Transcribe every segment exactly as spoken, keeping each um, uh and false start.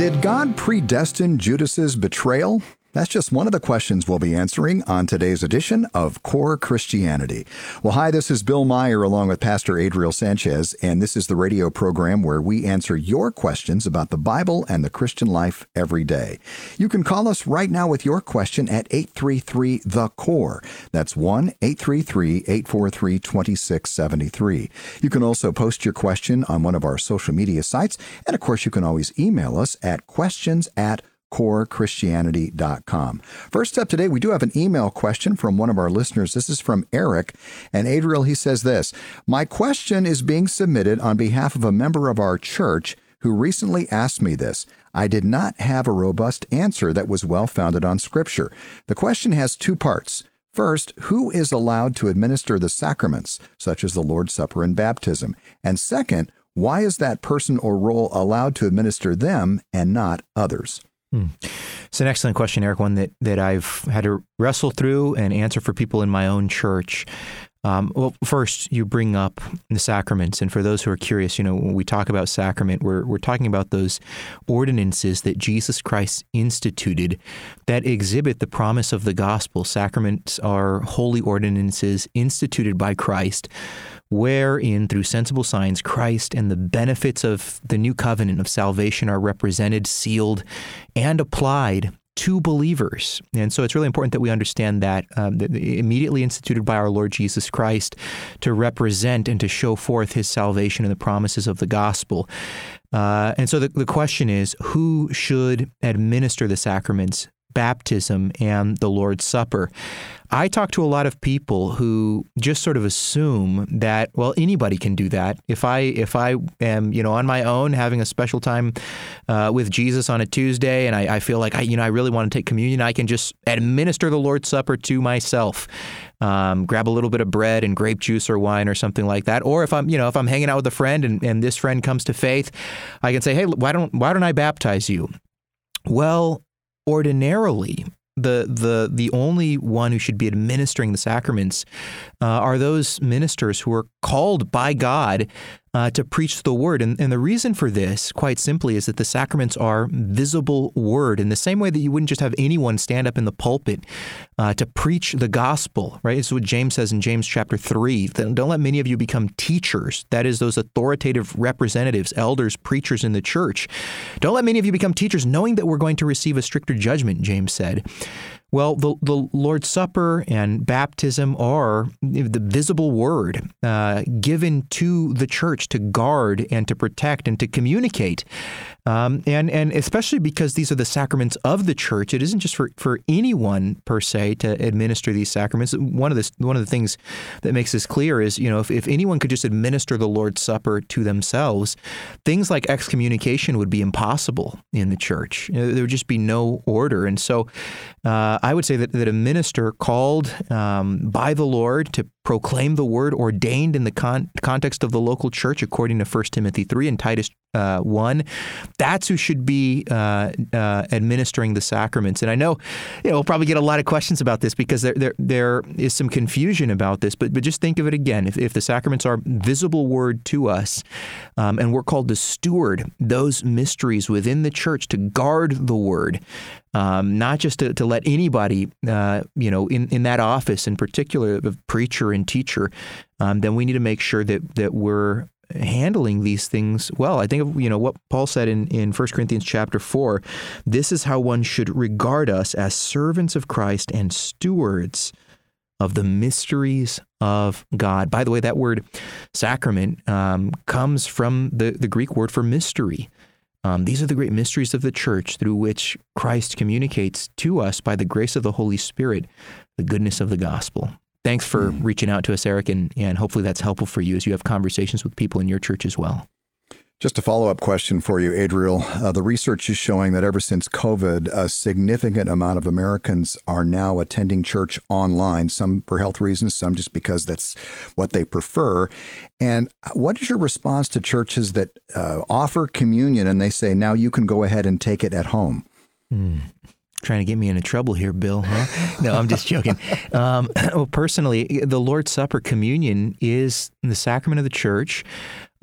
Did God predestine Judas's betrayal? That's just one of the questions we'll be answering on today's edition of Core Christianity. Well, hi, this is Bill Meyer along with Pastor Adriel Sanchez, and this is the radio program where we answer your questions about the Bible and the Christian life every day. You can call us right now with your question at eight three three, the C O R E. That's one eight three three, eight four three, two six seven three. You can also post your question on one of our social media sites, and of course, you can always email us at questions at core christianity dot com. First up today, we do have an email question from one of our listeners. This is from Eric. And Adriel, he says this: my question is being submitted on behalf of a member of our church who recently asked me this. I did not have a robust answer that was well-founded on Scripture. The question has two parts. First, who is allowed to administer the sacraments, such as the Lord's Supper and baptism? And second, why is that person or role allowed to administer them and not others? Hmm. It's an excellent question, Eric, one that, that I've had to wrestle through and answer for people in my own church. Um, well, first, you bring up the sacraments. And for those who are curious, you know, when we talk about sacrament, we're, we're talking about those ordinances that Jesus Christ instituted that exhibit the promise of the gospel. Sacraments are holy ordinances instituted by Christ, wherein, through sensible signs, Christ and the benefits of the new covenant of salvation are represented, sealed, and applied to believers. And so it's really important that we understand that, um, that immediately instituted by our Lord Jesus Christ to represent and to show forth his salvation and the promises of the gospel. Uh, and so the, the question is, who should administer the sacraments, baptism, and the Lord's Supper? I talk to a lot of people who just sort of assume that, well, anybody can do that. If I if I am, you know, on my own having a special time uh, with Jesus on a Tuesday, and I, I feel like I, you know, I really want to take communion, I can just administer the Lord's Supper to myself. Um, grab a little bit of bread and grape juice or wine or something like that. Or if I'm, you know, if I'm hanging out with a friend and, and this friend comes to faith, I can say, hey, why don't why don't I baptize you? Well, ordinarily, the the the only one who should be administering the sacraments uh, are those ministers who are called by God uh, to preach the word. And, and the reason for this, quite simply, is that the sacraments are visible word. In the same way that you wouldn't just have anyone stand up in the pulpit uh, to preach the gospel, right? It's what James says in James chapter three. Don't let many of you become teachers. That is, those authoritative representatives, elders, preachers in the church. Don't let many of you become teachers, knowing that we're going to receive a stricter judgment, James said. Well, the, the Lord's Supper and baptism are the visible word uh, given to the church to guard and to protect and to communicate. Um, and, and especially because these are the sacraments of the church, it isn't just for, for anyone per se to administer these sacraments. One of the, one of the things that makes this clear is, you know, if, if anyone could just administer the Lord's Supper to themselves, things like excommunication would be impossible in the church. You know, there would just be no order. And so uh, I would say that, that a minister called um, by the Lord to proclaim the word, ordained in the con- context of the local church, according to First Timothy three and Titus uh, one, that's who should be uh, uh, administering the sacraments. And I know, you know, we'll probably get a lot of questions about this because there there, there is some confusion about this, but but just think of it again. If, if the sacraments are visible word to us, um, and we're called to steward those mysteries within the church, to guard the word, Um, not just to, to let anybody, uh, you know, in, in that office in particular, of preacher and teacher, um, then we need to make sure that that we're handling these things well. I think of, you know, what Paul said in, in First Corinthians chapter four, this is how one should regard us as servants of Christ and stewards of the mysteries of God. By the way, that word sacrament um, comes from the, the Greek word for mystery. Um, these are the great mysteries of the church through which Christ communicates to us by the grace of the Holy Spirit, the goodness of the gospel. Thanks for mm. reaching out to us, Eric, and, and hopefully that's helpful for you as you have conversations with people in your church as well. Just a follow-up question for you, Adriel. Uh, the research is showing that ever since COVID, a significant amount of Americans are now attending church online, some for health reasons, some just because that's what they prefer. And what is your response to churches that uh, offer communion and they say, now you can go ahead and take it at home? Hmm. Trying to get me into trouble here, Bill, huh? No, I'm just joking. Um, well, personally, the Lord's Supper, communion, is the sacrament of the church.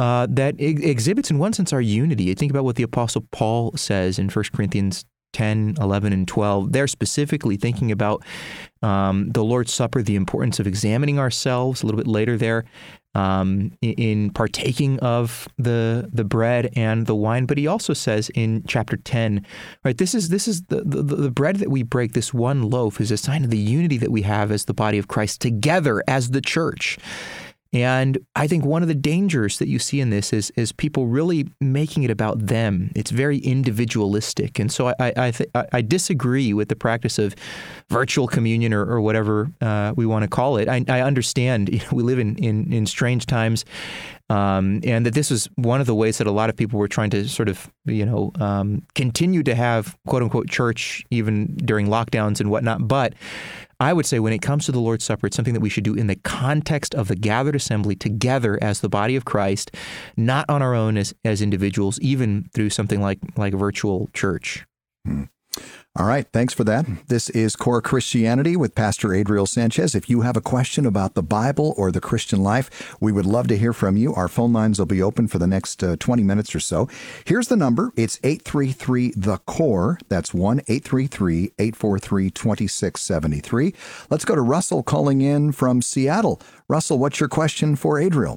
uh, that ex- exhibits, in one sense, our unity. You think about what the Apostle Paul says in First Corinthians ten, eleven, and twelve. They're specifically thinking about um, the Lord's Supper, the importance of examining ourselves. A little bit later there, um, in, in partaking of the the bread and the wine. But he also says in chapter ten, right, this is this is the, the, the bread that we break, this one loaf, is a sign of the unity that we have as the body of Christ together as the church. And I think one of the dangers that you see in this is is people really making it about them. It's very individualistic. And so I I, th- I disagree with the practice of virtual communion or, or whatever uh, we want to call it. I, I understand, you know, we live in, in, in strange times, um, and that this is one of the ways that a lot of people were trying to sort of, you know, um, continue to have quote unquote church even during lockdowns and whatnot. But I would say when it comes to the Lord's Supper, it's something that we should do in the context of the gathered assembly together as the body of Christ, not on our own as, as individuals, even through something like, like a virtual church. Hmm. All right. Thanks for that. This is Core Christianity with Pastor Adriel Sanchez. If you have a question about the Bible or the Christian life, we would love to hear from you. Our phone lines will be open for the next uh, twenty minutes or so. Here's the number. It's eight three three, the core. That's one eight three three, eight four three, two six seven three. Let's go to Russell calling in from Seattle. Russell, what's your question for Adriel?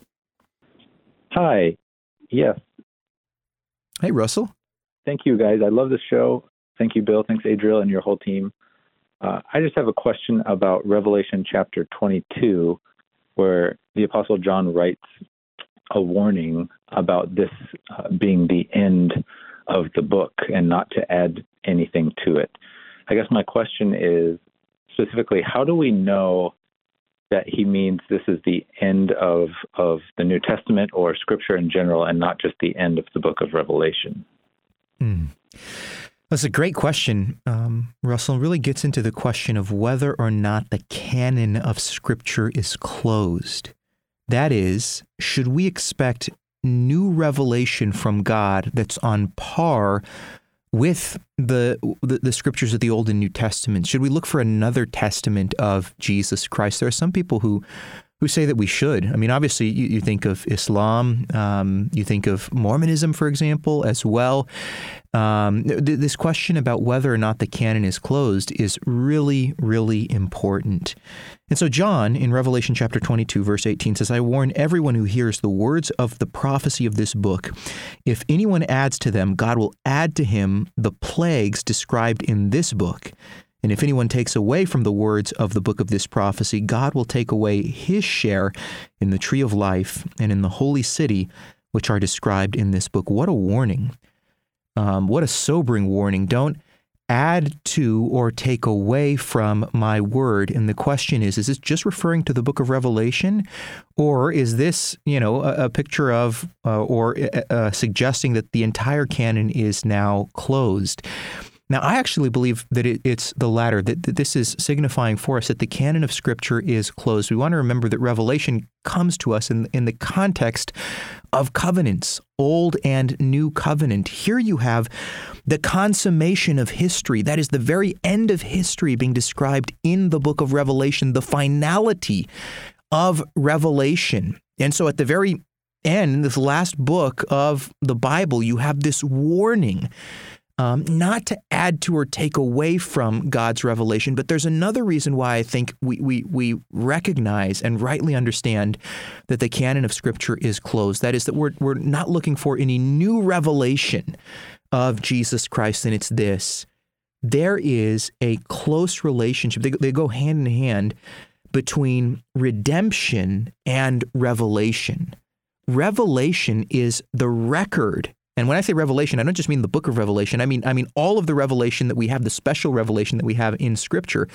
Hi. Yes. Hey, Russell. Thank you, guys. I love the show. Thank you, Bill. Thanks, Adriel, and your whole team. Uh, I just have a question about Revelation chapter twenty-two, where the Apostle John writes a warning about this uh, being the end of the book and not to add anything to it. I guess my question is specifically, how do we know that he means this is the end of, of the New Testament or Scripture in general and not just the end of the book of Revelation? Hmm. That's a great question, um, Russell. It really gets into the question of whether or not the canon of Scripture is closed. That is, should we expect new revelation from God that's on par with the, the the Scriptures of the Old and New Testament? Should we look for another testament of Jesus Christ? There are some people who who say that we should. I mean, obviously, you, you think of Islam, um, you think of Mormonism, for example, as well. Um, th- this question about whether or not the canon is closed is really, really important. And so John, in Revelation chapter twenty-two, verse eighteen, says, "I warn everyone who hears the words of the prophecy of this book. If anyone adds to them, God will add to him the plagues described in this book. And if anyone takes away from the words of the book of this prophecy, God will take away his share in the tree of life and in the holy city, which are described in this book." What a warning. Um, what a sobering warning. Don't add to or take away from my word. And the question is, is this just referring to the book of Revelation? Or is this, you know, a, a picture of uh, or uh, suggesting that the entire canon is now closed? Now, I actually believe that it, it's the latter, that, that this is signifying for us that the canon of Scripture is closed. We want to remember that Revelation comes to us in, in the context of covenants, Old and New Covenant. Here you have the consummation of history. That is the very end of history being described in the book of Revelation, the finality of Revelation. And so at the very end, this last book of the Bible, you have this warning Um, not to add to or take away from God's revelation. But there's another reason why I think we, we, we recognize and rightly understand that the canon of Scripture is closed. That is that we're, we're not looking for any new revelation of Jesus Christ, and it's this. There is a close relationship. They, they go hand in hand between redemption and revelation. Revelation is the record. And when I say revelation, I don't just mean the book of Revelation. I mean, I mean all of the revelation that we have, the special revelation that we have in Scripture.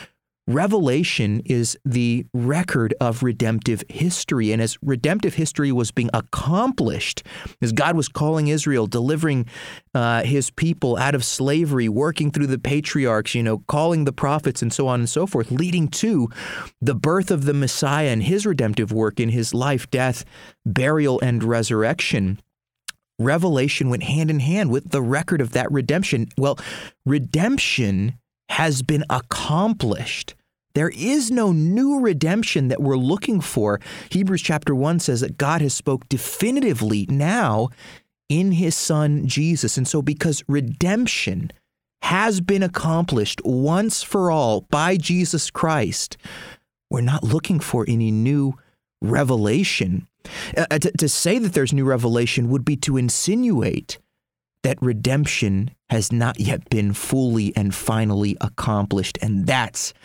Revelation is the record of redemptive history. And as redemptive history was being accomplished, as God was calling Israel, delivering uh, his people out of slavery, working through the patriarchs, you know, calling the prophets and so on and so forth, leading to the birth of the Messiah and his redemptive work in his life, death, burial, and resurrection. Revelation went hand in hand with the record of that redemption. Well, redemption has been accomplished. There is no new redemption that we're looking for. Hebrews chapter one says that God has spoke definitively now in his Son, Jesus. And so because redemption has been accomplished once for all by Jesus Christ, we're not looking for any new revelation. Uh, to, to say that there's new revelation would be to insinuate that redemption has not yet been fully and finally accomplished. And that's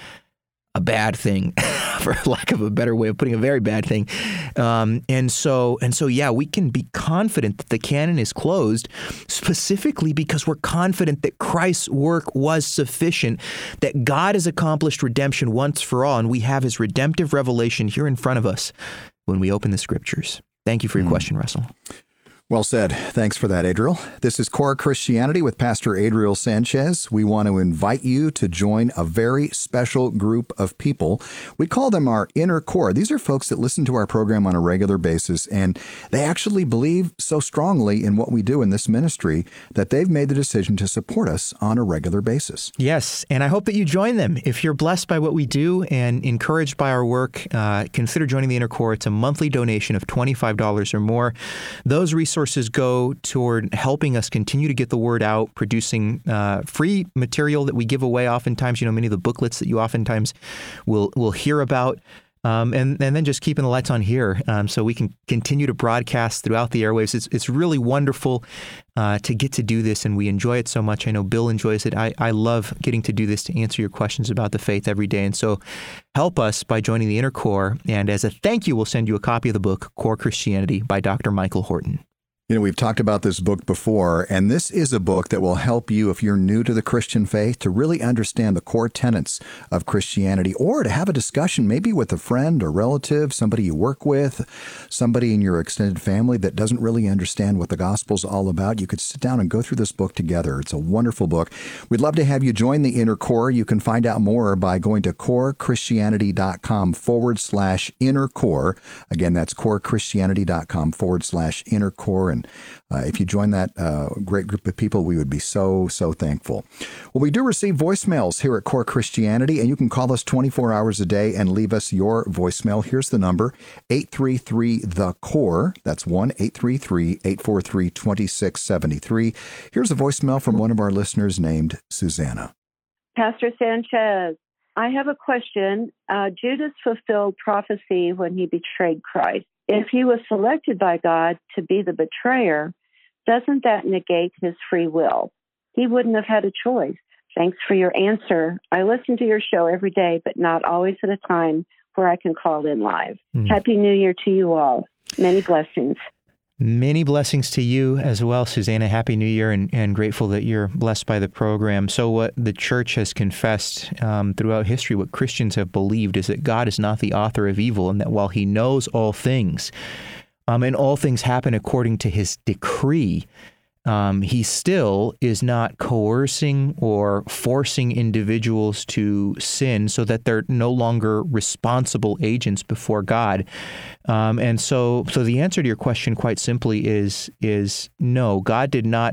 a bad thing, for lack of a better way of putting a very bad thing. Um, and so, and so, yeah, we can be confident that the canon is closed specifically because we're confident that Christ's work was sufficient, that God has accomplished redemption once for all, and we have his redemptive revelation here in front of us when we open the scriptures. Thank you for your mm. question, Russell. Well said. Thanks for that, Adriel. This is Core Christianity with Pastor Adriel Sanchez. We want to invite you to join a very special group of people. We call them our inner core. These are folks that listen to our program on a regular basis, and they actually believe so strongly in what we do in this ministry that they've made the decision to support us on a regular basis. Yes, and I hope that you join them. If you're blessed by what we do and encouraged by our work, uh, consider joining the inner core. It's a monthly donation of twenty-five dollars or more. Those resources Resources go toward helping us continue to get the word out, producing uh, free material that we give away oftentimes, you know, many of the booklets that you oftentimes will will hear about, um, and, and then just keeping the lights on here um, so we can continue to broadcast throughout the airwaves. It's, it's really wonderful uh, to get to do this, and we enjoy it so much. I know Bill enjoys it. I, I love getting to do this to answer your questions about the faith every day, and so help us by joining the Inner Core, and as a thank you, we'll send you a copy of the book, Core Christianity by Doctor Michael Horton. You know, we've talked about this book before, and this is a book that will help you, if you're new to the Christian faith, to really understand the core tenets of Christianity, or to have a discussion maybe with a friend or relative, somebody you work with, somebody in your extended family that doesn't really understand what the gospel's all about. You could sit down and go through this book together. It's a wonderful book. We'd love to have you join the Inner Core. You can find out more by going to corechristianity.com forward slash inner core. Again, that's corechristianity.com forward slash inner core. And uh, if you join that uh, great group of people, we would be so, so thankful. Well, we do receive voicemails here at Core Christianity, and you can call us twenty-four hours a day and leave us your voicemail. Here's the number, eight three three, the C O R E. That's one eight three three, eight four three, two six seven three. Here's a voicemail from one of our listeners named Susanna. Pastor Sanchez, I have a question. Uh, Judas fulfilled prophecy when he betrayed Christ. If he was selected by God to be the betrayer, doesn't that negate his free will? He wouldn't have had a choice. Thanks for your answer. I listen to your show every day, but not always at a time where I can call in live. Mm. Happy New Year to you all. Many blessings. Many blessings to you as well, Susanna. Happy New Year, and, and grateful that you're blessed by the program. So what the church has confessed um, throughout history, what Christians have believed, is that God is not the author of evil, and that while he knows all things, um, and all things happen according to his decree, Um, he still is not coercing or forcing individuals to sin so that they're no longer responsible agents before God. Um, and so, so the answer to your question, quite simply, is is no. God did not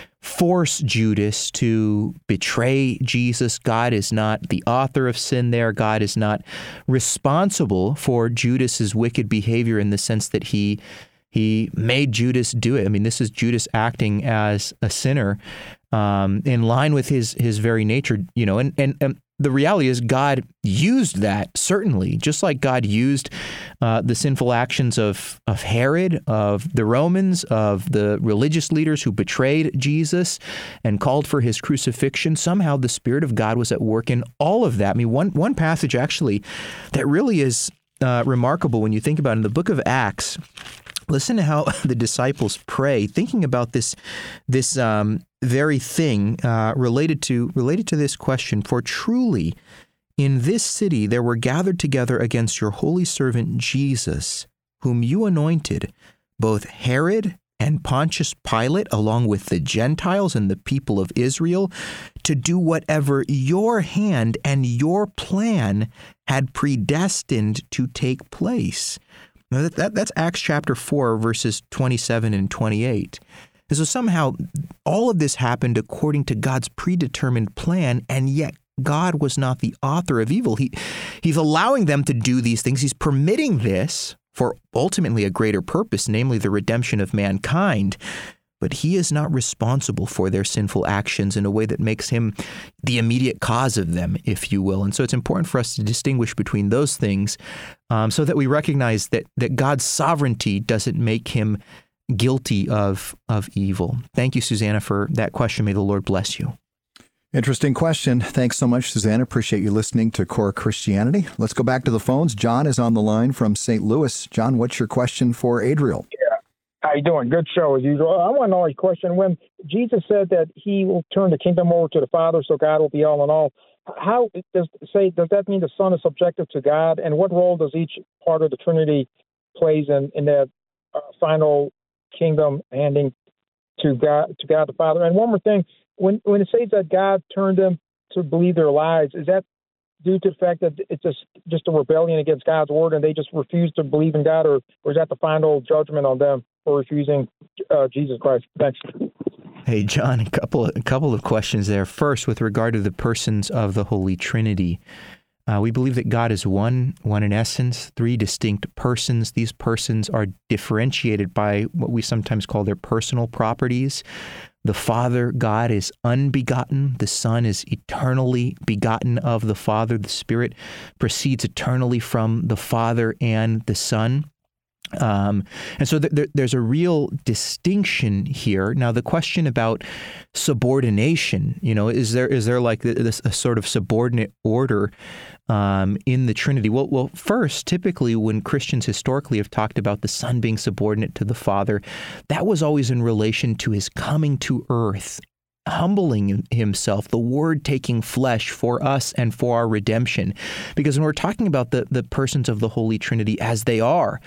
force Judas to betray Jesus. God is not the author of sin there. God is not responsible for Judas's wicked behavior in the sense that he He made Judas do it. I mean, this is Judas acting as a sinner um, in line with his his very nature, you know, and, and, and the reality is God used that, certainly, just like God used uh, the sinful actions of, of Herod, of the Romans, of the religious leaders who betrayed Jesus and called for his crucifixion. Somehow the Spirit of God was at work in all of that. I mean, one, one passage actually that really is uh, remarkable when you think about it, in the book of Acts. Listen to how the disciples pray, thinking about this this um, very thing uh, related to related to this question. For truly, in this city there were gathered together against your holy servant Jesus, whom you anointed, both Herod and Pontius Pilate, along with the Gentiles and the people of Israel, to do whatever your hand and your plan had predestined to take place. Now that, that, that's Acts chapter four, verses twenty-seven and twenty-eight. And so somehow all of this happened according to God's predetermined plan, and yet God was not the author of evil. He, he's allowing them to do these things. He's permitting this for ultimately a greater purpose, namely the redemption of mankind. But he is not responsible for their sinful actions in a way that makes him the immediate cause of them, if you will. And so it's important for us to distinguish between those things um, so that we recognize that that God's sovereignty doesn't make him guilty of, of evil. Thank you, Susanna, for that question. May the Lord bless you. Interesting question. Thanks so much, Susanna. Appreciate you listening to Core Christianity. Let's go back to the phones. John is on the line from Saint Louis. John, what's your question for Adriel? Yeah. How you doing? Good show as usual. I want to know a question. When Jesus said that he will turn the kingdom over to the Father, so God will be all in all, how does say does that mean the Son is subjected to God? And what role does each part of the Trinity plays in, in that uh, final kingdom handing to God to God the Father? And one more thing. When when it says that God turned them to believe their lies, is that due to the fact that it's just, just a rebellion against God's word and they just refuse to believe in God, or, or is that the final judgment on them for refusing uh, Jesus Christ? Thanks. Hey, John, a couple, a couple of questions there. First, with regard to the persons of the Holy Trinity, uh, we believe that God is one, one in essence, three distinct persons. These persons are differentiated by what we sometimes call their personal properties. The Father, God, is unbegotten. The Son is eternally begotten of the Father. The Spirit proceeds eternally from the Father and the Son. Um, and so th- th- there's a real distinction here. Now, the question about subordination, you know, is there is there like this a sort of subordinate order um, in the Trinity? Well, well, first, typically when Christians historically have talked about the Son being subordinate to the Father, that was always in relation to his coming to earth, humbling himself, the Word taking flesh for us and for our redemption. Because when we're talking about the, the persons of the Holy Trinity as they are,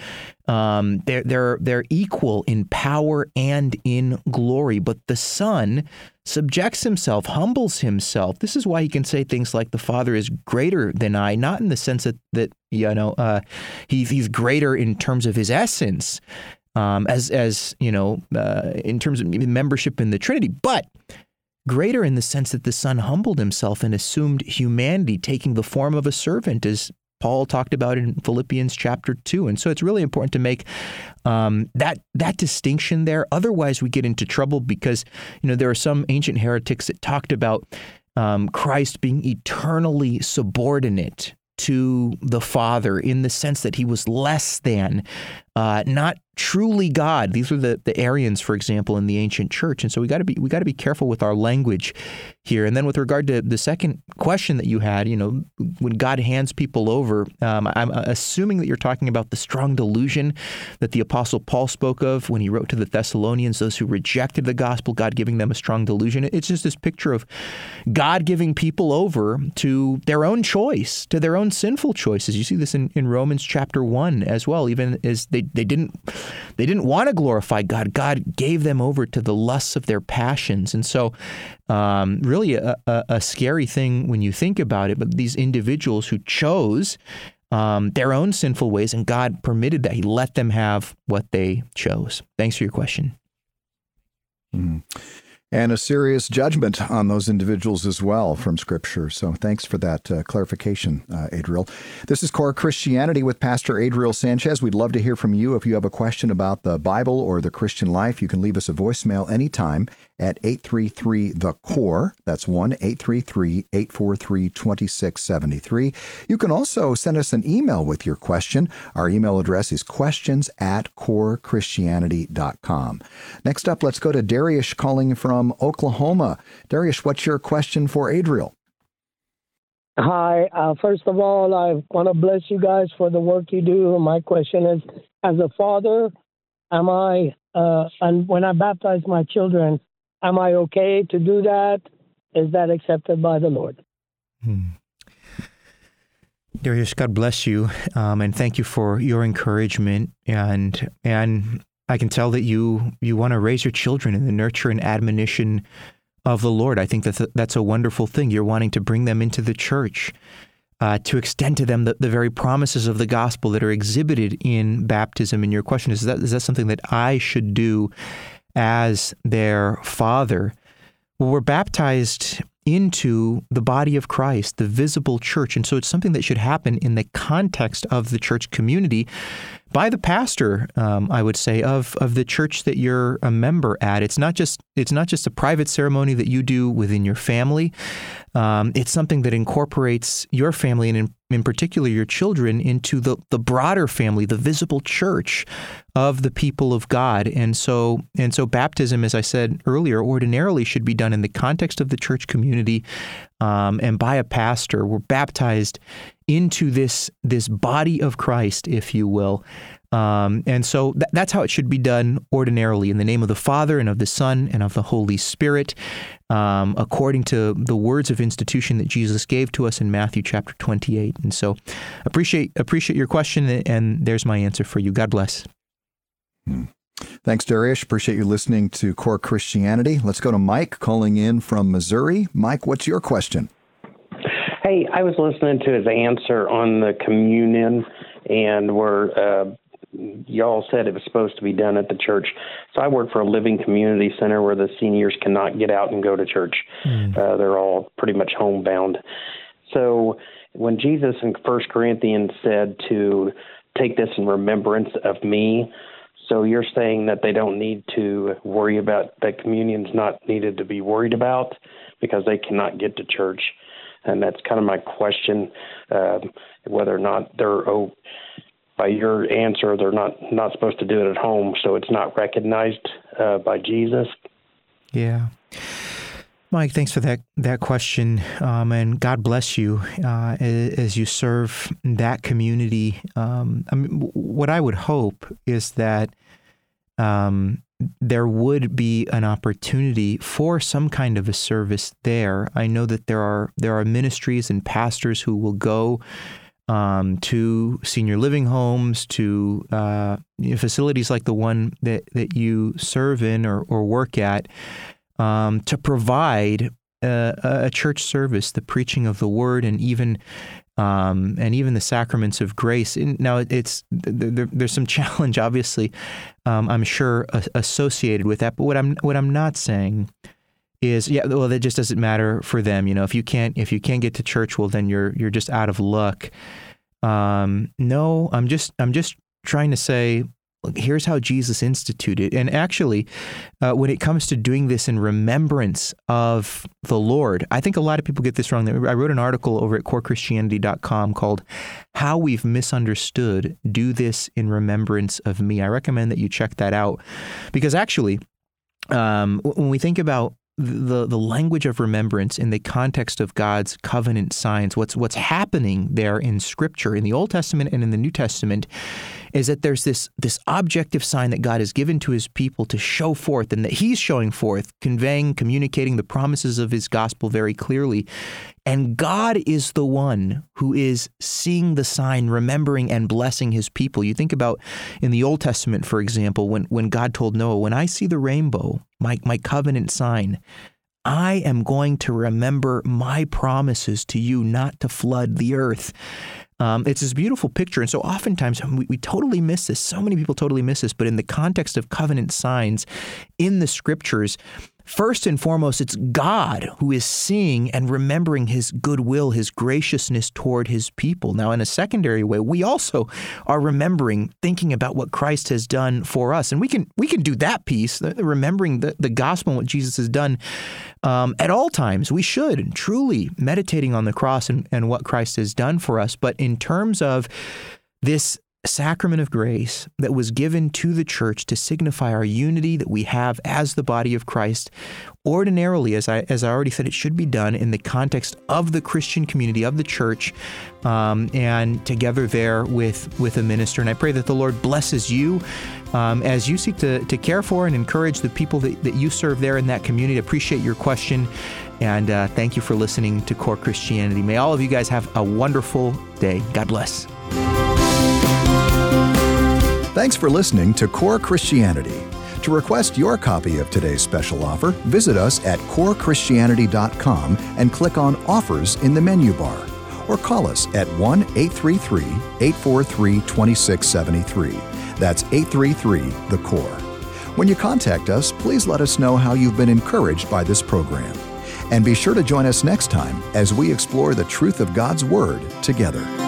um, they're, they're, they're equal in power and in glory. But the Son subjects himself, humbles himself. This is why he can say things like the Father is greater than I, not in the sense that, that you know, uh, he's, he's greater in terms of his essence, um, as, as you know, uh, in terms of membership in the Trinity, but greater in the sense that the Son humbled himself and assumed humanity, taking the form of a servant, as Paul talked about in Philippians chapter two. And so it's really important to make um, that that distinction there. Otherwise, we get into trouble because, you know, there are some ancient heretics that talked about um, Christ being eternally subordinate to the Father in the sense that he was less than, uh, not truly God. These were the, the Arians, for example, in the ancient church. And so we got to be we got to be careful with our language here. And then with regard to the second question that you had, you know, when God hands people over, um, I'm assuming that you're talking about the strong delusion that the Apostle Paul spoke of when he wrote to the Thessalonians, those who rejected the gospel, God giving them a strong delusion. It's just this picture of God giving people over to their own choice, to their own sinful choices. You see this in, in Romans chapter one as well, even as they, they didn't They didn't want to glorify God. God gave them over to the lusts of their passions. And so um, really a, a, a scary thing when you think about it, but these individuals who chose um, their own sinful ways, and God permitted that. He let them have what they chose. Thanks for your question. Mm. And a serious judgment on those individuals as well from Scripture. So thanks for that uh, clarification, uh, Adriel. This is Core Christianity with Pastor Adriel Sanchez. We'd love to hear from you. If you have a question about the Bible or the Christian life, you can leave us a voicemail anytime at eight three three, the core. That's one eight three three, eight four three, two six seven three. You can also send us an email with your question. Our email address is questions at core christianity dot com. Next up, let's go to Darius calling from Oklahoma. Darius, what's your question for Adriel? Hi. Uh, first of all, I want to bless you guys for the work you do. My question is, as a father, am I, uh, and when I baptize my children, am I okay to do that? Is that accepted by the Lord? Hmm. Darius, God bless you, um, and thank you for your encouragement. And and I can tell that you you want to raise your children in the nurture and admonition of the Lord. I think that that's a wonderful thing. You're wanting to bring them into the church, uh, to extend to them the, the very promises of the gospel that are exhibited in baptism. And your question is, is that is that something that I should do as their father? Well, we're baptized into the body of Christ, the visible church. And so it's something that should happen in the context of the church community by the pastor, um, I would say, of of the church that you're a member at. It's not just it's not just a private ceremony that you do within your family. Um, it's something that incorporates your family, and in, in particular your children, into the, the broader family, the visible church of the people of God. And so and so baptism, as I said earlier, ordinarily should be done in the context of the church community um, and by a pastor. We're baptized into this this body of Christ, if you will. Um, and so th- that's how it should be done ordinarily, in the name of the Father and of the Son and of the Holy Spirit, um, according to the words of institution that Jesus gave to us in Matthew chapter twenty-eight. And so appreciate appreciate your question, and there's my answer for you. God bless. Hmm. Thanks, Darius. Appreciate you listening to Core Christianity. Let's go to Mike calling in from Missouri. Mike, what's your question? Hey, I was listening to his answer on the communion, and where uh, y'all said it was supposed to be done at the church. So I work for a living community center where the seniors cannot get out and go to church. Mm. Uh, they're all pretty much homebound. So when Jesus in First Corinthians said to take this in remembrance of me, so you're saying that they don't need to worry about, that communion's not needed to be worried about because they cannot get to church. And that's kind of my question, uh, whether or not they're, oh, by your answer, they're not, not supposed to do it at home, so it's not recognized uh, by Jesus. Yeah. Mike, thanks for that that question, um, and God bless you uh, as you serve that community. Um, I mean, what I would hope is that um, there would be an opportunity for some kind of a service there. I know that there are there are ministries and pastors who will go um, to senior living homes, to uh, you know, facilities like the one that, that you serve in or, or work at, um, to provide a, a church service, the preaching of the word, and even Um, and even the sacraments of grace. And now, it's there, there's some challenge, obviously, um, I'm sure, associated with that. But what I'm what I'm not saying is, yeah, well, that just doesn't matter for them. You know, if you can't if you can't get to church, well, then you're you're just out of luck. Um, no, I'm just I'm just trying to say, look, here's how Jesus instituted. And actually, uh, when it comes to doing this in remembrance of the Lord, I think a lot of people get this wrong. I wrote an article over at core christianity dot com called How We've Misunderstood Do This in Remembrance of Me. I recommend that you check that out, because actually, um, when we think about the the language of remembrance in the context of God's covenant signs, what's what's happening there in Scripture, in the Old Testament and in the New Testament, is that there's this this objective sign that God has given to His people to show forth, and that He's showing forth, conveying, communicating the promises of His gospel very clearly. And God is the one who is seeing the sign, remembering and blessing His people. You think about in the Old Testament, for example, when, when God told Noah, when I see the rainbow, my, my covenant sign, I am going to remember my promises to you not to flood the earth. Um, it's this beautiful picture. And so oftentimes we, we totally miss this. So many people totally miss this. But in the context of covenant signs in the Scriptures, first and foremost, it's God who is seeing and remembering His goodwill, His graciousness toward His people. Now, in a secondary way, we also are remembering, thinking about what Christ has done for us. And we can we can do that piece, remembering the, the gospel and what Jesus has done um, at all times. We should, truly meditating on the cross and, and what Christ has done for us. But in terms of this sacrament of grace that was given to the church to signify our unity that we have as the body of Christ, ordinarily, as I as I already said, it should be done in the context of the Christian community, of the church, um, and together there with, with a minister. And I pray that the Lord blesses you um, as you seek to, to care for and encourage the people that, that you serve there in that community. I appreciate your question, and uh, thank you for listening to Core Christianity. May all of you guys have a wonderful day. God bless. Thanks for listening to Core Christianity. To request your copy of today's special offer, visit us at core christianity dot com and click on Offers in the menu bar, or call us at one eight three three, eight four three, two six seven three. That's eight three three, the core. When you contact us, please let us know how you've been encouraged by this program. And be sure to join us next time as we explore the truth of God's Word together.